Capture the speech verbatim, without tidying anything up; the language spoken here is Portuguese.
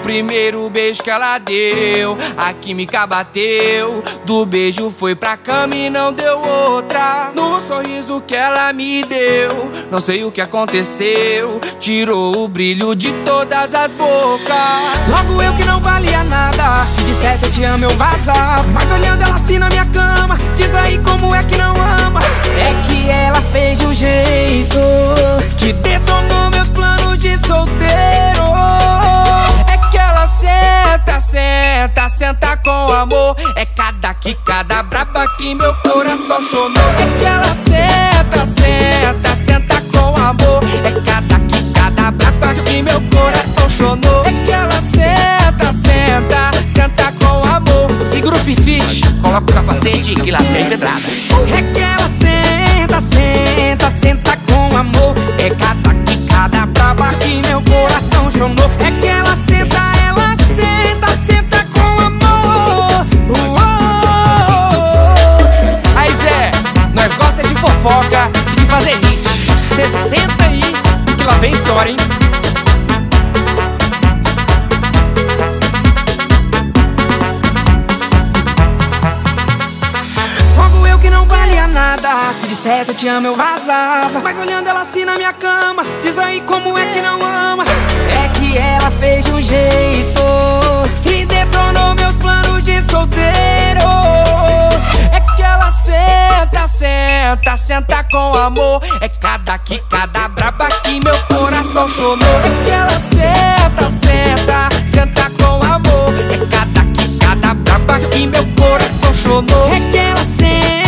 primeiro beijo que ela deu, a química bateu. Do beijo foi pra cama e não deu outra. No sorriso que ela me deu, não sei o que aconteceu, tirou o brilho de todas as bocas. Logo eu que não valia nada, se dissesse eu te amo eu vazava. Mas olhando ela assim na minha cama, diz aí como é que não ama. É que ela fez de um jeito que detonou meus planos de solteiro. É que ela senta, senta, senta com amor. É cada quicada braba que meu coração chonou. É que ela senta, senta, senta com amor. É cada quicada braba que meu coração chonou. É que ela senta, senta, senta com amor. Segura o fifite, coloca o capacete que lá tem pedrada. É que ela senta, senta, senta com amor. É cada quicada braba que meu coração chonou. É que ela senta, ela senta, senta com amor. Uou. Aí Zé, nós gosta de fofoca e de fazer hit. Cê senta aí que lá vem história, hein? Logo eu que não valia nada, se dissesse eu te amo eu vazava. Mas olhando ela assim na minha cama, diz aí como é que não ama. É que ela fez de um jeito que detonou meus planos de solteiro. É que ela senta, senta, senta com amor. É cada quicada braba que meu coração chonou. É que ela senta, senta, senta com amor. É cada quicada braba que meu coração chonou. É que ela senta